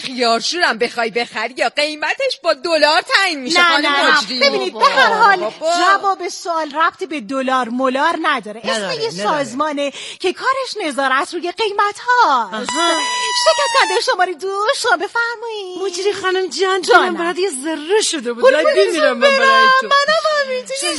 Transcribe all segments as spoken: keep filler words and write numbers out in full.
خیارشورم بخوای بخری یا قیمتش با دلار تعیین میشه؟ نه نه نه ببینید به هر حال جواب سوال ربطی به دلار مولار نداره. اسم یه سازمانه که کارش نظارت روی قیمت هاست. شرکت کننده شماره دو شما بفرمایید. مجری خانم جان جانم برات یه ذره شده بود. بمیرم من برای تو. منم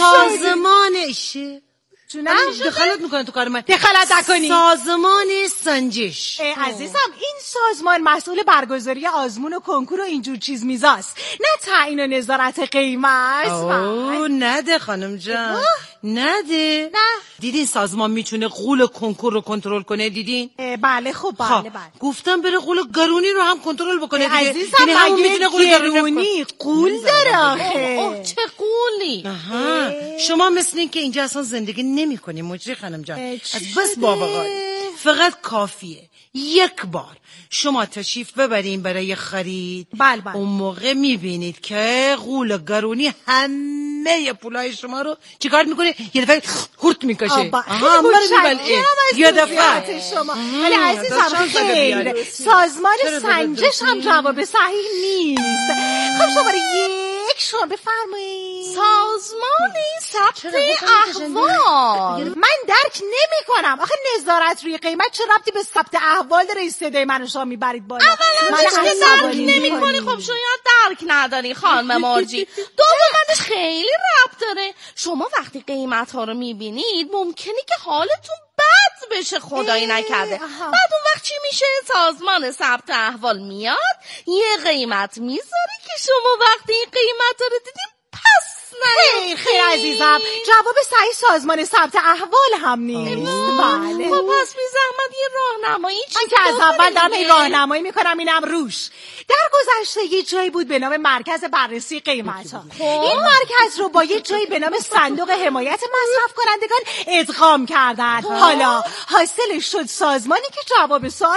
سازمانشه جونم دخالت میکنه تو کار من. دخالت نکنی. سازمان سنجش. عزیزم این سازمان مسئول برگزاری آزمون و کنکور و اینجور چیز میزاست، نه تعیین و نظارت قیمت. اوه نده خانم جان نده. نه دیدین سازمان میتونه غول کنکور رو کنترل کنه؟ دیدین؟ بله خب بله خب. بله گفتم بره غول گرونی رو هم کنترل بکنه دیگه. عزیزم یعنی همون مگه میتونه غول گرونی غول داره آخه؟ اوه چه غولی. آها شما مثل این که اینجا اصلا زندگی نمی کنی مجری خانم جان. از بس بابا فقط کافیه یک بار شما تشریف ببرین برای خرید. بله بله. اون موقع میبینید که غول گرونی همه پولای شما رو چیکار میکنه؟ یه دفعه خورد میکشه. آها من میبلعه یه دفعه شما. ولی عزیزم خیر سازمان سنجش هم جواب صحیح نیست. خب شماره یک شما بفرمایید. سازمان ثبت احوال. من درک نمی کنم آخه نظارت روی قیمت چه ربطی به ثبت احوال داره؟ صدای من و شما میبرید بالا. اولا که درک نمی کنی خب شاید درک نداری خانم مرجی. دومش خیلی ربط داره. شما وقتی قیمت ها رو میبینید ممکنه که حالتون بد بشه خدایی نکرده. بعد اون وقت چی میشه؟ سازمان ثبت احوال میاد یه قیمت میذاره که شما وقتی این قیمت رو دیدین پس خیر خیر عزیزم جواب صحیح سازمان ثبت احوال هم نیست. بله خب پس بی زحمت یه راهنمایی من که از اول دارم این راهنمایی میکنم اینم روش. در گذشته یه جایی بود به نام مرکز بررسی قیمت ها. این مرکز رو با یه جایی به نام صندوق حمایت مصرف کنندگان ادغام کردن. حالا حاصلش شد سازمانی که جواب سوال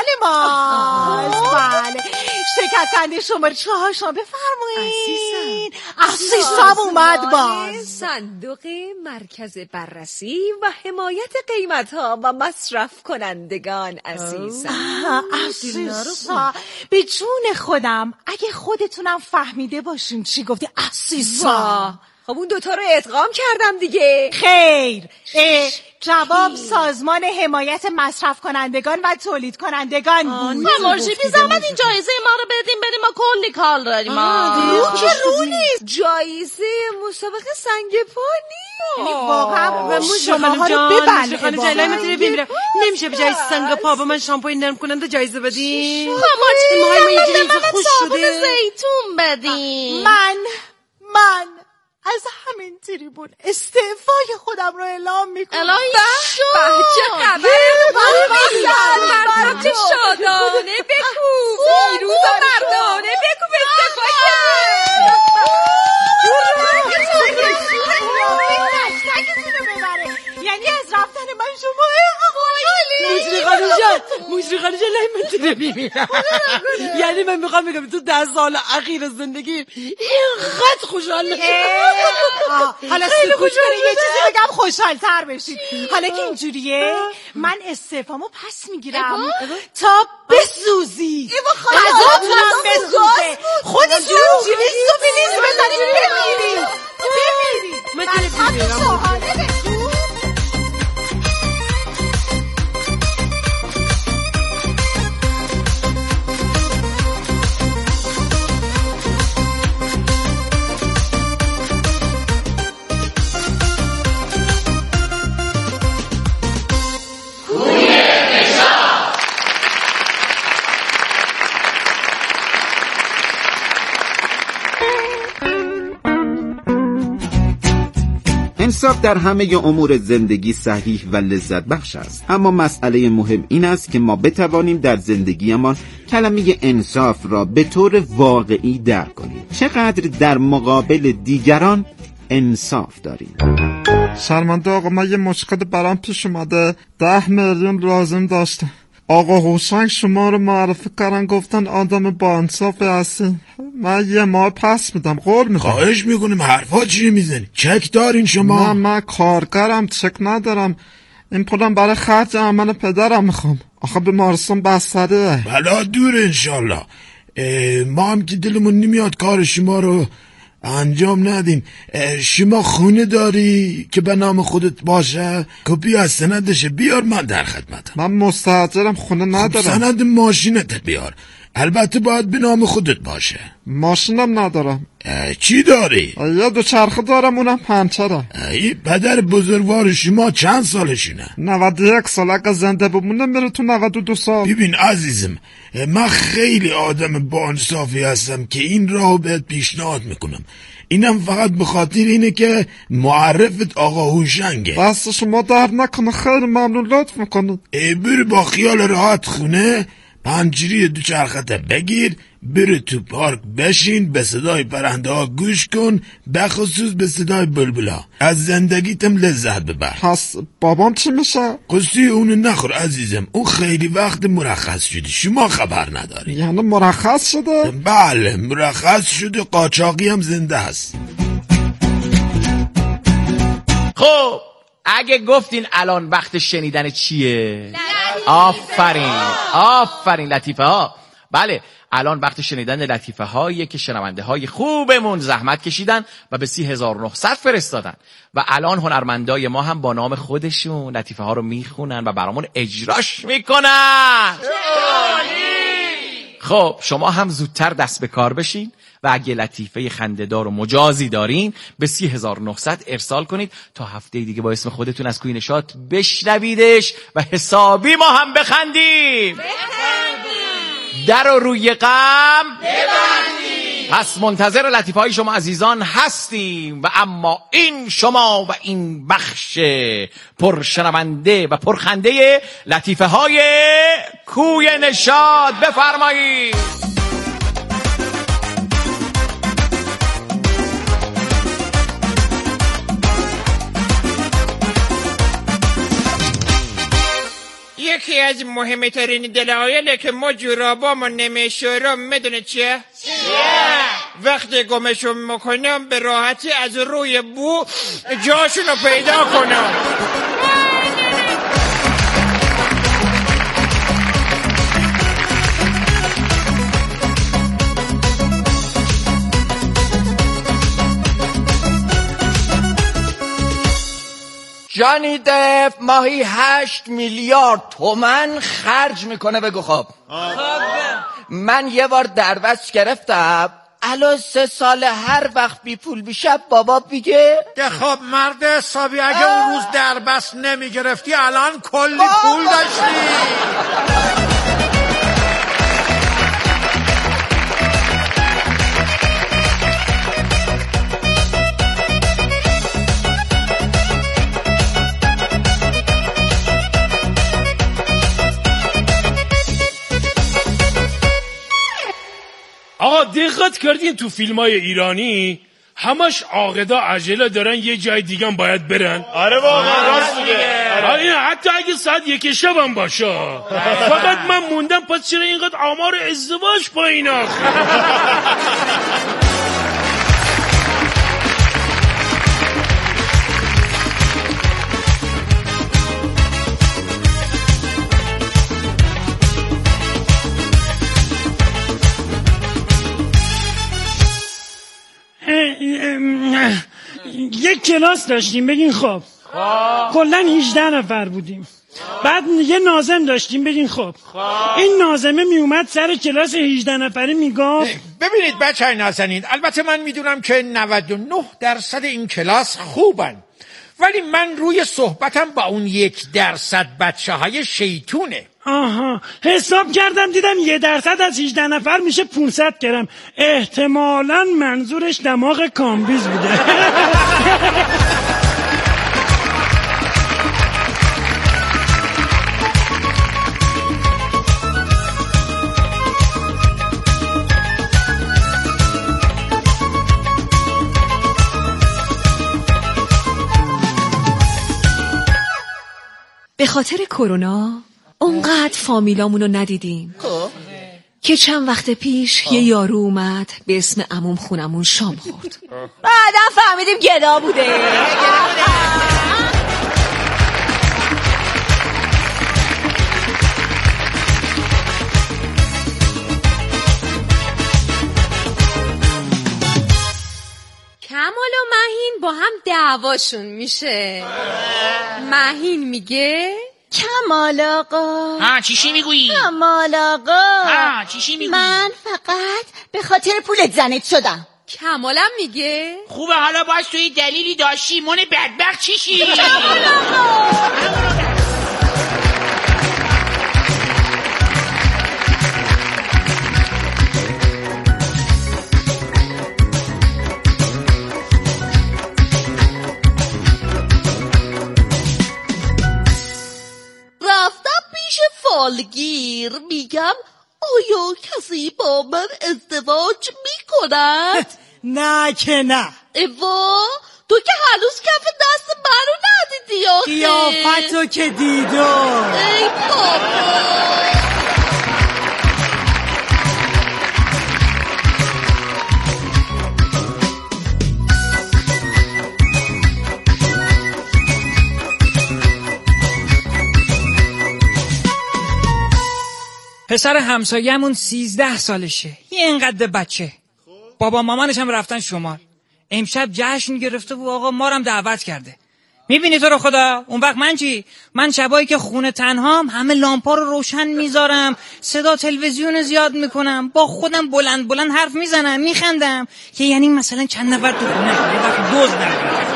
ماست. بله شرکت کننده شماره چهار شما بفرمایید. عزیزم اومد باز. صندوق مرکز بررسی و حمایت قیمت ها و مصرف کنندگان. عزیزم عزیزم به جون خودم اگه خودتونم فهمیده باشین چی گفتی. عزیزم خب اون دوتا رو ادغام کردم دیگه. خیر جواب سازمان حمایت مصرف کنندگان و تولید کنندگان بود. مرجی بی زحمت این جایزه ما رو بدیم بریم ما کلی کار داریم. رو که رو نیست جایزه مسابقه سنگ پا نیست. واقعا شما ها رو ببلغه خانم جلال میتونه بمیرم. نمیشه به جایزه سنگ پا با من شامپوی نرم کننده جایزه بدیم؟ مرجی ما یه جایزه خوش شده زیتون بدیم. من من از همین تریبون استعفای خودم رو اعلام میکنم. الهی شو چه خبره؟ مردم شادانه بکو پیروز و مردانه بکو به استعفا یعنی از رفتن من شما مجری خانم جان مجری خانم جان نمیتونه بمیرم. یعنی من میخوام بگم تو ده سال اخیر زندگی اینقدر خوشحال نشدم. حالا سکوت کنید یه چیزی بگم خوشحال‌تر بشید. حالا که اینجوریه من استعفامو پس میگیرم تا بسوزی. غذاتونم بسوزه. خودتونم جلیس و بلیس بزنید بمیرید بمیرید. من بمیرم. انصاف در همه امور زندگی صحیح و لذت بخش است، اما مسئله مهم این است که ما بتوانیم در زندگیمان کلمه انصاف را به طور واقعی درک کنیم. چقدر در مقابل دیگران انصاف داریم. شرمنده آقا من یه مشکل برام پیش اومده. ده میلیون لازم داشتم. آقا هوشنگ شما رو معرفی کردن گفتن آدم با انصافی هستی. من یه ماه پس میدم قول میخوام. خواهش میکنیم حرفا چی میزنی؟ چک دارین شما؟ نه من کارگرم چک ندارم. این پولم برای خرج عمل پدرم میخوام. آخه بیمارستان بستره. بلا دور انشالله. ما هم که دلمون نمیاد کار شما رو انجام ندیم. شما خونه داری که به نام خودت باشه؟ کپی از سندشه بیار، من در خدمتم. من مستاجرم، خونه ندارم. سند ماشینت بیار، البته باید به نام خودت باشه. ماشینم ندارم. چی داری؟ یه دو چرخه دارم، اونم پنچره. ای پدر بزرگوار شما چند سالشونه؟ نود و یک سال. اگه زنده بمونه میره تو نود و دو سال. ببین عزیزم، من خیلی آدم باانصافی هستم که این راهو بهت پیشنهاد میکنم. اینم فقط به خاطر اینه که معرفت آقا هوشنگه. دست شما درد نکنه، خیلی ممنون، لطف میکنید. برو با خیال راحت خونه، پنجری دو چرخت بگیر، برو تو پارک بشین، به صدای پرنده ها گوش کن، بخصوص به صدای بلبلا. از زندگیتم لذت ببر. پس بابام چی میشه؟ قصی اونو نخور عزیزم، اون خیلی وقت مرخص شده، شما خبر نداری. یعنی مرخص شده؟ بله مرخص شده، قاچاقی هم زنده هست. خب اگه گفتین الان وقت شنیدن چیه؟ آفرین آفرین لطیفه ها. بله الان وقت شنیدن لطیفه هایی که شنونده های خوبمون زحمت کشیدن و به سی هزار و نهصد فرستادن و الان هنرمندای ما هم با نام خودشون لطیفه ها رو میخونن و برامون اجراش میکنن. خب شما هم زودتر دست به کار بشین و اگه لطیفه خنده‌دار و مجازی دارین به سی هزار و نهصد ارسال کنید تا هفته دیگه با اسم خودتون از کوی نشاط بشنویدش و حسابی ما هم بخندیم. در رو روی غم ببندیم. پس منتظر لطیفه های شما عزیزان هستیم و اما این شما و این بخش پرشنونده و پرخنده لطیفه های کوی نشاط. بفرمایید. یکی از مهمترین دلایلی که ما جورابامو نمیشورم میدونه چیه؟ چیه؟ وقتی گمشون میکنم به راحتی از روی بو جاشونو پیدا کنم. جانی دف ماهی هشت میلیارد تومن خرج میکنه. بگو خب. من یه بار دربست گرفتم، الان سه ساله هر وقت بی پول بیشب بابا بگه که خب مرد حسابی اگه اون روز دربست نمی گرفتی الان کلی پول داشتی. آقا دقت کردین تو فیلم های ایرانی همش عاقدا عجله دارن یه جای دیگه هم باید برن؟ آره واقعا راست میگه. آره حتی اگه ساعت یک شب هم باشه. فقط من موندم پس چرا اینقدر آمار ازدواج پایین آخه؟ یک کلاس داشتیم بگین خب کلن هجده نفر بودیم. بعد یه ناظم داشتیم بگین خب این ناظمه می اومد سر کلاس هجده نفره میگفت ببینید بچه های نازنین، البته من میدونم که نود و نه درصد این کلاس خوبن، ولی من روی صحبتم با اون یک درصد بچه های شیطونه. آها حساب کردم دیدم یه درصد از هجده نفر میشه پانصد گرم. احتمالاً منظورش دماغ کامبیز بوده. به خاطر کرونا اونقدر فامیلامونو ندیدیم که چند وقت پیش یه یارو اومد به اسم عموم خونمون شام خورد. بعدا فهمیدیم گدا بوده. با هم دعواشون میشه. مهین میگه کمال آقا. ها چیشی میگویی؟ کمال آقا. ها چیشی میگویی؟ من فقط به خاطر پولت زنت شدم. کمالم میگه خوبه حالا باز توی دلیلی داشتی من بدبخت چیشی؟ فالگیر میگم آیا کسی با من ازدواج میکند؟ نه که نه. ایوا تو که هنوز کف دست منو ندیدی آخه. قیافتو که دیدو. ای بابا پسر همسایه‌مون سیزده سالشه، یه اینقدر بچه. بابا مامانش هم رفتن شمال. امشب جشن گرفته و آقا ما رو هم دعوت کرده. میبینی تو رو خدا؟ اون وقت من چی؟ من شبایی که خونه تنهام همه لامپا رو روشن میذارم، صدا تلویزیون زیاد میکنم، با خودم بلند بلند حرف میزنم، میخندم که یعنی مثلا چند نفر تو خونه یه وقت دوز نمیاد.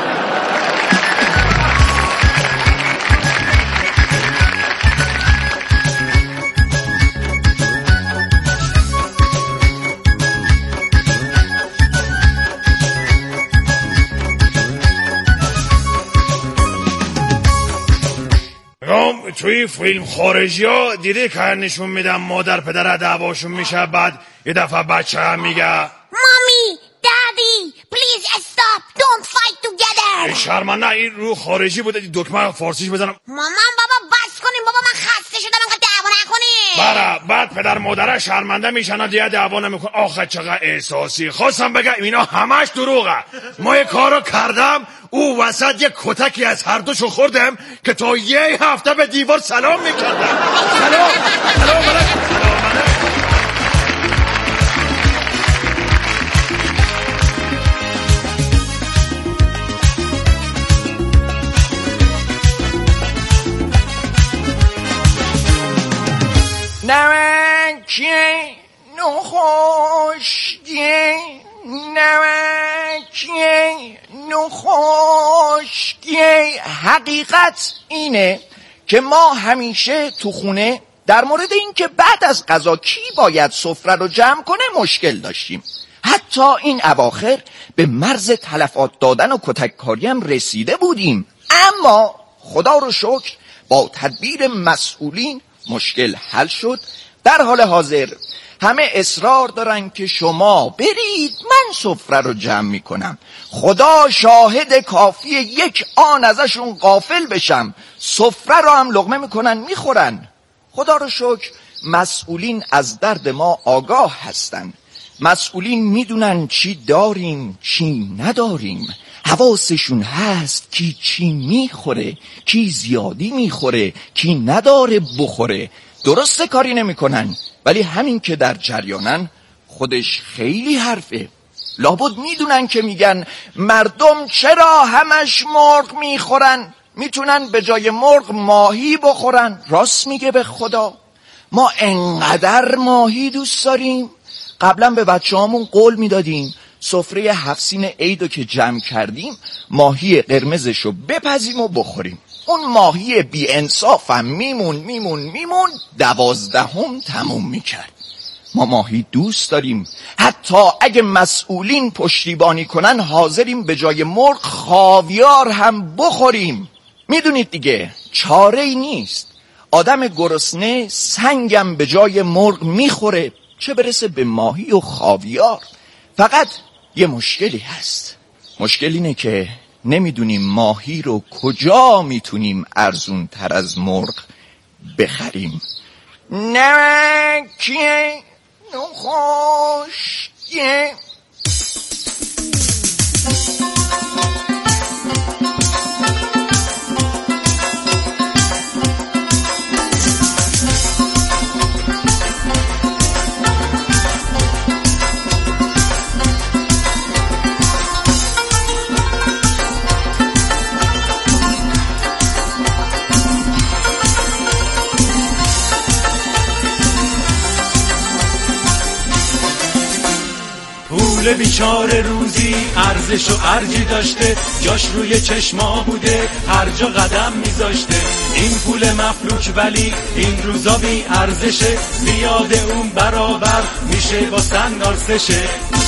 توی فیلم خارجی ها دیده که نشون میدم مادر پدر دعواشون میشه، بعد یه دفعه بچه هم میگه مامی دادی پلیز استاپ دونت فایت توگیدر. شرمنده این رو خارجی بوده، دکمه فارسیش بزنم. مامان بابا بس کنیم بابا، من خسته شدم انقدر دعوا نکنیم. برا بعد پدر مادر شرمنده میشن و دیگه دعوا نمیکن. آخه چقدر احساسی. خواستم بگم اینا همش دروغه. ما یه کارو کردم او وسط یه کتکی از هر دوشو خوردم که تا یه هفته به دیوار سلام میکردم. سلام سلام سلام. نمکه نخوشگه نمکه نخوشگه. حقیقت اینه که ما همیشه تو خونه در مورد این که بعد از غذا کی باید سفره رو جمع کنه مشکل داشتیم. حتی این اواخر به مرز تلفات دادن و کتک کاری هم رسیده بودیم، اما خدا رو شکر با تدبیر مسئولین مشکل حل شد. در حال حاضر همه اصرار دارن که شما برید، من سفره رو جمع میکنم. خدا شاهد کافی یک آن ازشون غافل بشم سفره رو هم لقمه میکنن میخورن. خدا رو شکر مسئولین از درد ما آگاه هستن. مسئولین میدونن چی داریم چی نداریم، حواسشون هست کی چی میخوره، کی زیادی میخوره، کی نداره بخوره. درسته کاری نمیکنن، ولی همین که در جریانن خودش خیلی حرفه. لابد میدونن که میگن مردم چرا همش مرغ میخورن، میتونن به جای مرغ ماهی بخورن. راست میگه به خدا. ما انقدر ماهی دوست داریم، قبلا به بچه هامون قول میدادیم سفره هفت سین عیدو که جمع کردیم ماهی قرمزشو بپزیم و بخوریم. اون ماهی بی انصافم میمون میمون میمون دوازدهم تموم میکرد. ما ماهی دوست داریم، حتی اگه مسئولین پشتیبانی کنن حاضریم به جای مرغ خاویار هم بخوریم. میدونید دیگه چاره ای نیست. آدم گرسنه سنگم به جای مرغ میخوره، چه برسه به ماهی و خاویار. فقط یه مشکلی هست. مشکل اینه که نمیدونیم ماهی رو کجا میتونیم ارزون تر از مرغ بخریم. نمکه نخوشگه. پول بیچاره روزی ارزش و ارجی داشته، جاش روی چشما بوده هر جا قدم میذاشته. این پول مفلوک ولی این روزا بی ارزشه، زیاد اون برابر میشه با سنگارسشه.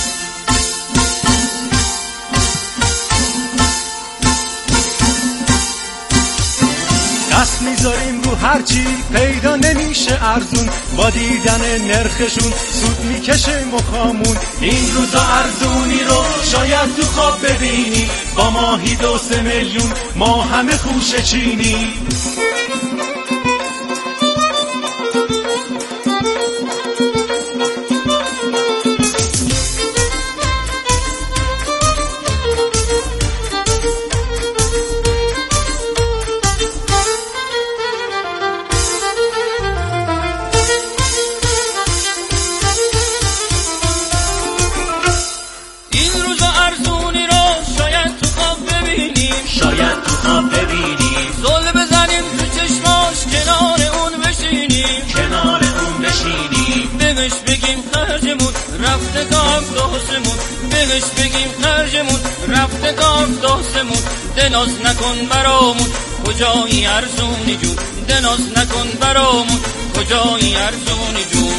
دست میذاریم رو هرچی پیدا نمیشه ارزون، با دیدن نرخشون سود میکشه مخامون. این روزا ارزونی رو شاید تو خواب ببینی، با ماهی دو سه میلیون ما همه خوشه چینی. بهش بگیم خرجمون رفته گام داستمون، دناز نکن برامون کجایی ارزونی جون، دناز نکن برامون کجایی ارزونی جون.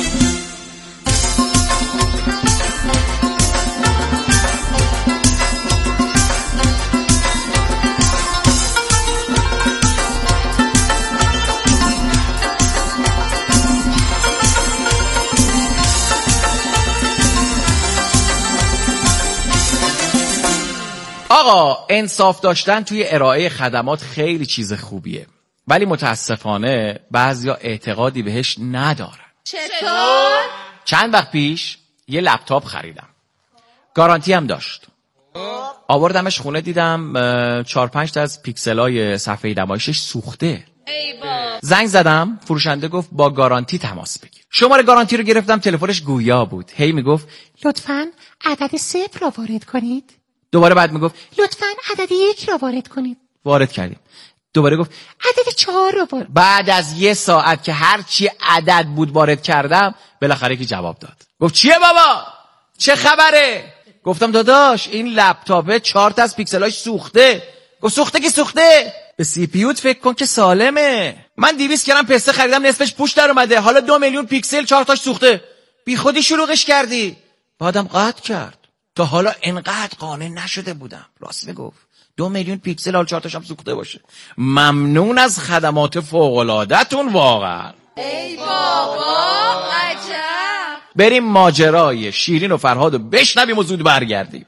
آقا انصاف داشتن توی ارائه خدمات خیلی چیز خوبیه، ولی متاسفانه بعضیا اعتقادی بهش ندارن. چطور؟ چند وقت پیش یه لپتاپ خریدم، گارانتی هم داشت. آوردمش خونه دیدم چهار پنج تا از پیکسلای صفحه نمایشش سوخته. ای با. زنگ زدم، فروشنده گفت با گارانتی تماس بگیر. شماره گارانتی رو گرفتم، تلفنش گویا بود، هی میگفت لطفاً عدد صفر را وارد کنید. دوباره بعد میگفت لطفاً عدد یک را وارد کنید. وارد کردیم. دوباره گفت عدد چهار را وارد. بعد از یه ساعت که هر چی عدد بود وارد کردم، بالاخره که جواب داد. گفت چیه بابا؟ چه خبره؟ گفتم داداش این لپتاپه چهار تا از پیکسلاش سوخته. گفت سوخته که سوخته، به سی پی یوت فکر کن که سالمه. من دویست گرم پسته خریدم نصفش پوش در اومده، حالا دو میلیون پیکسل چهار تاش سوخته. بی خودی شلوغش کردی. بعدم قطع کرد. تا حالا انقدر قانع نشده بودم. راست میگفت. دو میلیون پیکسل حال چهار تاش هم سوخته باشه. ممنون از خدمات فوق‌العاده‌تون واقعا. ای بابا عجب. بریم ماجرای شیرین و فرهاد رو بشنویم و زود برگردیم.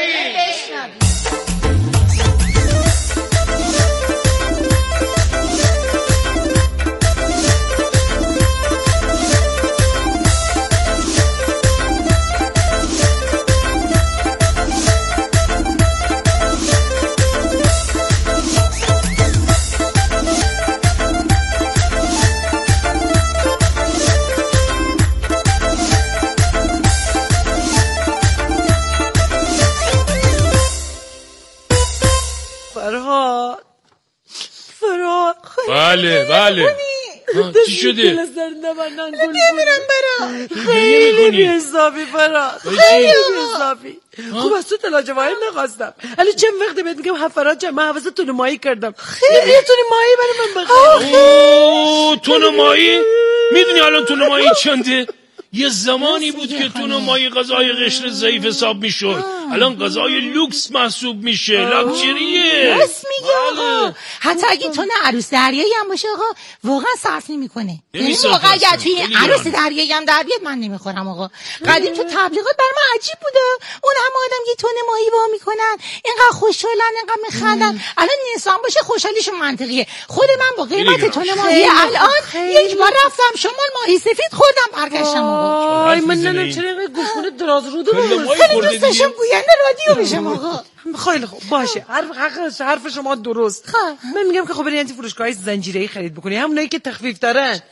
فرهاد فرهاد بله بله چی شده؟ نمیرم برات خیلی بی حسابی فرهاد، خیلی بی حسابی. خوب از تو طلا جواهر نخواستم، ولی چند وقتی بهت میگم فرهاد جان من حوض تون ماهی کردم، خیلی یه تون ماهی برای من بخیر. اوه تون ماهی؟ میدونی الان تون ماهی چنده؟ یه زمانی بود که تون ماهی غذای قشر ضعیف حساب میشد، الان غذای لوکس محسوب میشه، لاکچریه. راست میگه آقا، حتی اگه تون عروس دریایی هم باشه آقا واقعا صرف نمیکنه. یعنی واقعا اگه توی عروس دریایی هم در بیاد من نمیخورم آقا. قدیم تو تبلیغات برای من عجیب بوده، اون همه آدم یه تون ماهی وا میکنن، اینقدر خوشحالن، اینقدر میخندن. الان انسان باشه خوشحالیشون منطقیه. خود من با قیمت تون ماهی الان یک بار رفتم شمال ماهی سفید خوردم برگشتم. آی من ننم چرا اینقدر گوشمون دراز رو دو خیلی دوست داشتم گوینده رادیو بشم آقا. خیلی خوب باشه، حرف حق حرف شما درست. من میگم که خب برید انتی فروشگاه‌های زنجیره‌ای خرید بکنی، همونایی که تخفیف دارن.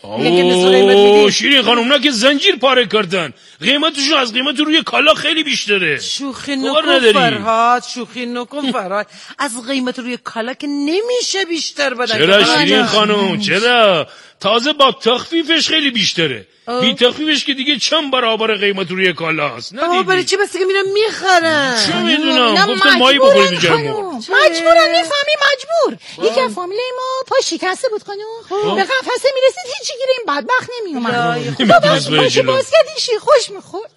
اوه شیرین خانم، اونا که زنجیر پاره کردن، قیمتشون از قیمت روی کالا خیلی بیشتره. شوخی نکن فرهاد، شوخی نکن فرهاد، از قیمت روی کالا که نمیشه بیشتر بدن. چرا شیرین خانم چرا؟ تازه با تخفیفش خیلی بیشتره. بی تخفیفش که دیگه چند برابر قیمت روی کالاست. آها برای چی بس که میرم میخرن؟ چه میدونم، گفتم مایی بخورید جای ما. مجبورن، میفهمی مجبور. یکی از فامیله ما پا شکسته بود خانم، به قفسه میرسید هیچی گیره این بدبخت نمیومد. خدا باشه باز کردیشی خوش میخورد.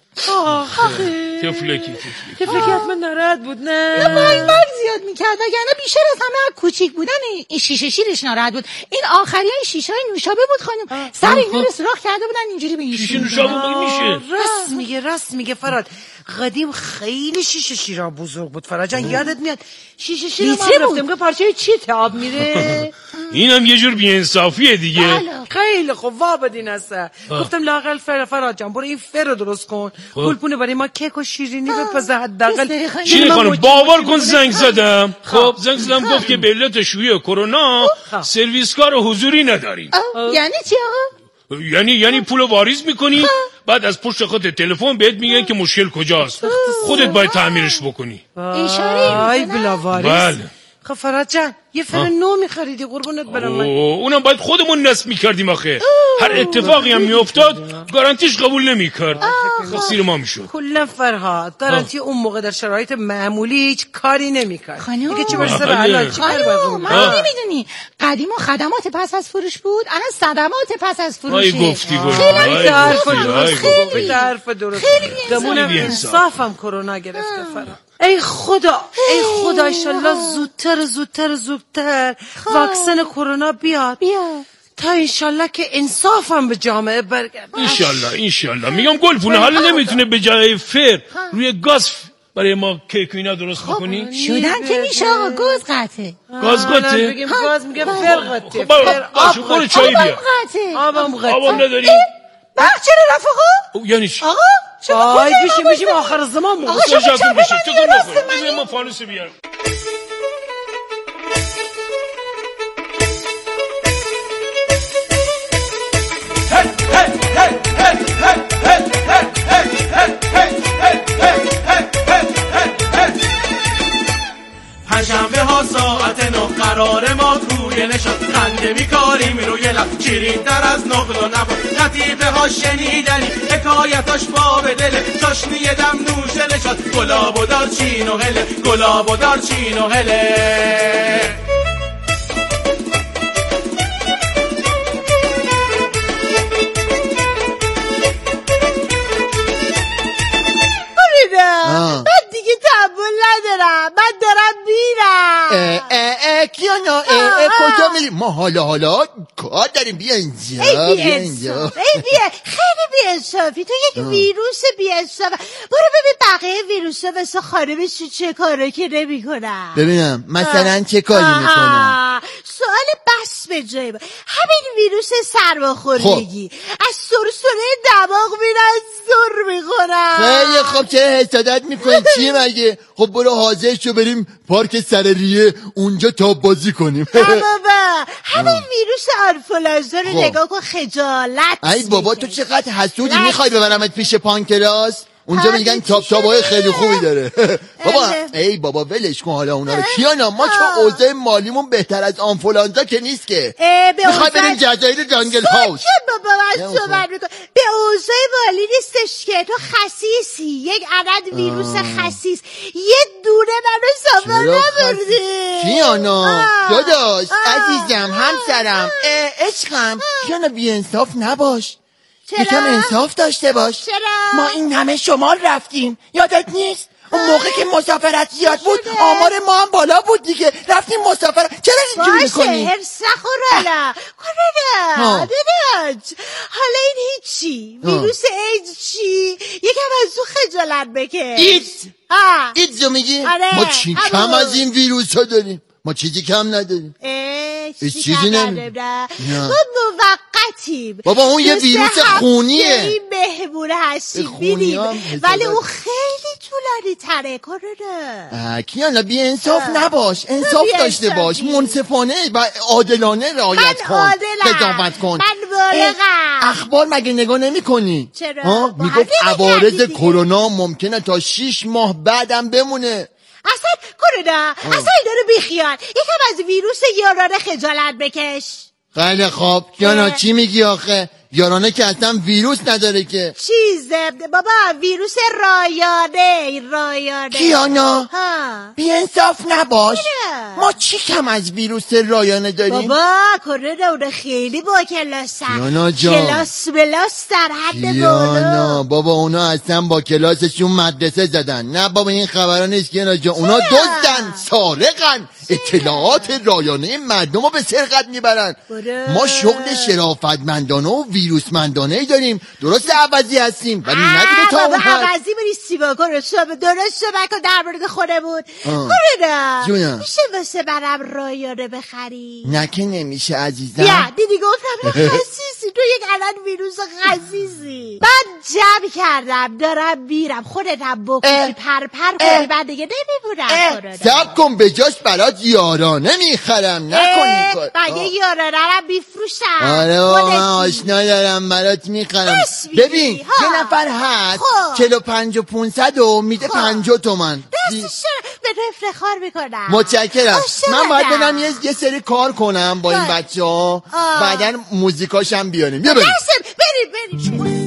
آخه تفلکی تفلکی حتما ناراحت بود. نه نه با این مرد زیاد میکرد وگرنه بیشتر از همه کوچیک بودن این شیشه شیرش ناراحت بود. این آخری های شیشه های نوشابه بود خانم، سر اینا رو سوراخ کرده بودن اینجوری به این شیشه نوشابه میشه. راست میگه راست میگه فراد، قدیم خیلی شیشه شیرا بزرگ بود فراد جان، یادت میاد شیشه شیر ما رفتیم که پارچه چی تاب میره. اینم یه جور بی‌انصافیه دیگه. خیلی خوب وا بدین هسته. گفتم لاقل فر فراد جان برو این فر رو درست کن، پول پونه برای ما کیک و شیرینی بپزه حداقل. شیرین خانم باور کن زنگ زدم، خب زنگ زدم گفت که به علت شیوع کرونا سرویسکار حضوری نداریم. یعنی چی آقا؟ یعنی یعنی پولو واریز میکنی، بعد از پشت خود تلفن بهت میگن که مشکل کجاست، خودت باید تعمیرش بکنی. اشاره ای بلا واریز. بله. خب فراد جان یه فر نو میخریدی قربونت برم من. اونم باید خودمون نصب میکردیم آخه. هر اتفاقی هم میافتاد گارانتیش قبول نمیکرد، تقصیر ما میشد. کلا فرهاد گارانتی اون موقع در شرایط معمولی هیچ کاری نمیکرد دیگه، چه برسه به الان چی کار باید. من نمیدونی قدیما خدمات پس از فروش بود، الان صدمات پس از فروشه. آی گفتی گفتی خیلی حرف درست، خیلی حرف درست. گمونم انصافم کرونا گرفته فرهاد. ای خدا ای خدا انشالله زودتر زودتر زودتر واکسن کرونا بیاد بیاد تا انشالله که انصافم به جامعه برگرده. انشالله انشالله. میگم گلپونه حالا نمیتونه به جای فر روی گاز برای ما کیک اینا درست بکنی؟ شدن که میشه آقا، گاز قطعه. گاز قطعه؟ بگیم گاز میگم فر قطعه. باشه برو چایی بیا. آبم قطعه. آبم نداری؟ بخ چرا رفقا؟ یعنی چی؟ آقا آی بیشیم بیشیم آخر زمان موقع. آقا شما چند بشید تو کن نخور بزنیم ما فانوس بیارم. پنجشنبه ها ساعت نه قرار ما توی نشاد خنده میکاریم روی لب، شیرین تر از نقل و نبات، لطیفه ها شنیدنی حکایتاش باب دله، چاشنی دم نوش نشاد، گلاب و دارچین و هله، گلاب و دارچین و هله. بعد دیگه تحمل ندارم، بعد دارم میرم. کیانا کجا میری؟ ما حالا حالا کار داریم، بیا اینجا بیا اینجا. خیلی بی‌انصافی، تو یک ویروس بی‌انصاف. برو ببین بقیه ویروسا واسه خانمش چه کاره که نمی کنن. ببینم مثلا چه کاری میکنن. سوال بس به جای با همین ویروس سرماخوردگی از سرسره دماغ میرن زر میکنن. خیلی خب چه حسادت میکنی؟ چیه مگه؟ خب برو حاضر شو بریم پارک سرریه اونجا تاب بازی کنیم. بابا همین ویروس آنفولانزا رو نگاه کن، خجالت. ای بابا تو چقدر حسودی، میخوای ببرمت پیش پانکراس؟ اونجا میگن تاپ تابای خیلی خوبی داره. بابا ای بابا ولش کن حالا اونا رو. کیانا ما که اوضاع مالیمون بهتر از آنفولانزا که نیست که. میخوای بریم جزایر جنگل هاوس. بابا من صحبت میکنم به اوضاع مالی نیستش که تو خسیسی، یک عدد ویروس خسیس، یه دونه منو سفر نبردی. کیانا داداش عزیزم همسرم عشقم، کیانا بی انصاف نباش، یکم انصاف داشته باش. چرا؟ ما این همه شمال رفتیم یادت نیست؟ اون موقع که مسافرت زیاد بود آمار ما هم بالا بود دیگه، رفتیم مسافرت. چرا اینجوری میکنی؟ باشه هرس نخور حالا کنه داداش. حالا این هیچی، ویروس ایدز چی؟ یکم از تو خجالت بکش. ایدز؟ ایدزو میگی؟ ما چی کم از این ویروس ها داریم؟ ما چیزی کم نداریم. هیچ چیزی نمیدونم. ما موقتیم. بابا اون یه ویروس خونیه. این مهمونه هستیم میدیم، ولی اون خیلی طول طولانی تره کنه. کیانا بی انصاف نباش، انصاف داشته باش، منصفانه و عادلانه رعایت کن، قضاوت کن. من بالغم. اخبار مگه نگاه نمی کنی؟ چرا؟ میگفت عوارض کرونا ممکنه تا شیش ماه بعدم بمونه. اصلا کرونا اصلا اینا رو بیخیال، یکم از ویروس یارانه خجالت بکش. خیلی خوب کیانا چی میگی آخه؟ یارانه که اصلا ویروس نداره که. چیزه بابا، ویروس رایانه. رایانه کیانا بی انصاف نباش. ما چی کم از ویروس رایانه داریم؟ بابا کرونا اونه خیلی با کلاس کیانا جان، کلاس بلاس در حد کیانا بابا اونا اصلا با کلاسشون مدرسه زدن. نه بابا این خبران نیست کیانا جان، اونا دزدن، سارقن، اطلاعات رایانه مردم رو به سرقت میبرن. ما شغل شرافتمندانه و ویروسمندانه داریم، درست عوضی هستیم ولی ندونه تا اون حد. عوضی بری سیما کن درست صحبت کن در مورد خودمون. کرونا میشه واسه برم رایانه بخری؟ نه که نمیشه عزیزم. بیا دیدی گفتم خسیسی، تو یک الان ویروس خسیسی. من جمع کردم دارم میرم، خودت هم بکنی پر پر کنی، من دیگه نمیبونم. کرونا سب کن به جاش برات یارانه میخرم، نکنی کار. مگه یارانه رم بیفروشم؟ آره بابا آشنا دارم برات میخرم. ببین یه نفر هست چلو پنج و پونصد و میده پنجاه تومن. دستش به تو افتخار میکنم. متشکرم. من باید برم یه, یه سری کار کنم با این بچه ها، بعدن موزیکاشم بیاریم. بیا بریم بریم بریم.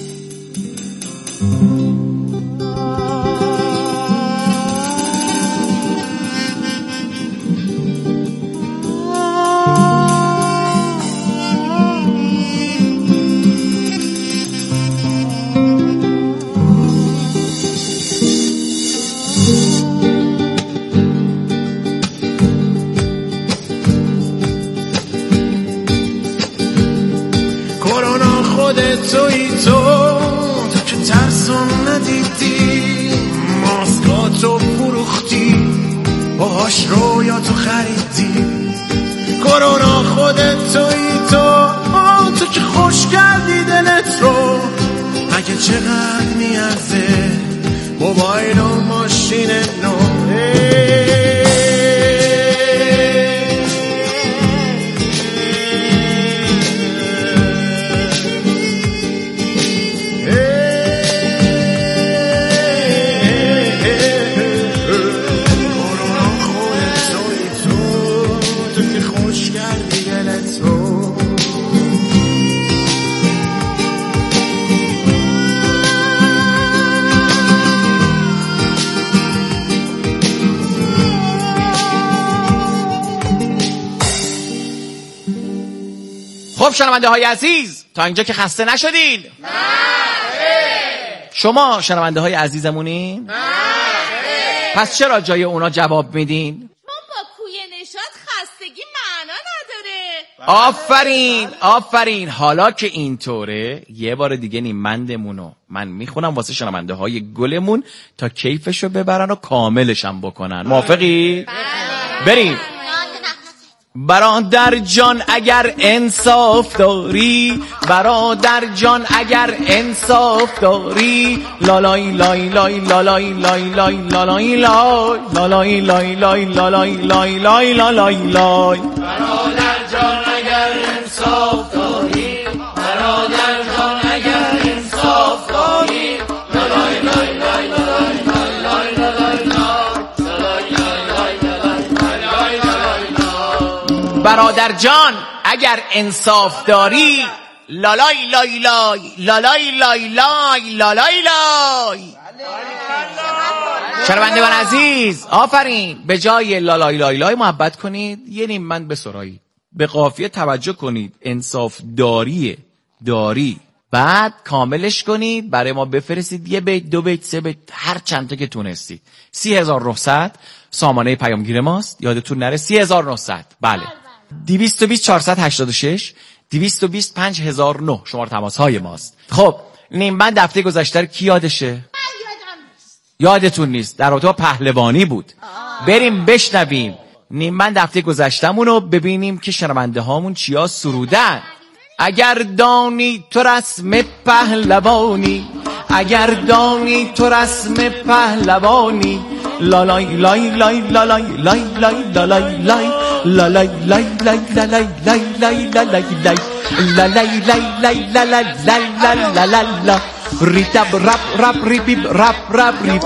توی تو تو که ترسم ندیدی، ماسکاتو فروختی، باهاش رویاتو خریدی. کرونا خودت توی تو تو که خوش کردی دلت رو، اگه چقدر میارزه موبایل و ماشین نو. خب شنونده های عزیز تا اینجا که خسته نشدین؟ نه. شما شنونده های عزیزمونین؟ نه. پس چرا جای اونا جواب میدین؟ چون با کوی نشاط خستگی معنا نداره. آفرین آفرین. حالا که اینطوره یه بار دیگه نیمندمونو من میخونم واسه شنونده های گلمون تا کیفشو ببرن و کاملشم بکنن. موافقی؟ بریم. برادر جان اگر انصاف داری، برادر جان اگر انصاف داری، لالای لای لای لالای لای لای لالای لای لالای لای لای لالای لای لای لالای لای. برادر جان اگر انصاف داری، برادر جان اگر انصاف داری، لالای لای لای لالای لای لالای برادر جان اگر انصاف داری، لالای لای لای لالای لای لای لالای لای. شنوندگان عزیز آفرین. به جای لالای لای لای محبت کنید، یه نیمند بسرایید، به قافیه توجه کنید. انصاف داریه، داری، بعد کاملش کنید برای ما بفرستید. یه بیت، دو بیت، سه بیت، هر چند تا که تونستید. سی هزار نهصد سامانه پیامگیر ماست، یادتون نره. سی هزار نهصد بله. دویست و بیست چهارصد و هشتاد و شش دویست و بیست پنج هزار و نه شماره تماس های ماست. خب نیمبند هفته گذشته کی یادشه؟ یادتون نیست؟ در رابطه با پهلوانی بود. بریم بشنویم نیمبند هفته گذشتمون رو، ببینیم که شنونده هامون چیا سرودن. اگر دانی تو رسم پهلوانی، اگر دانی تو رسم پهلوانی لالای لای لای لالای لای لای لالای لای لالای لای لای لالای لای لای لالای لای لالای لای لای لالای لای لای ریتاب رپ رپ ریپیب رپ رپ ریپ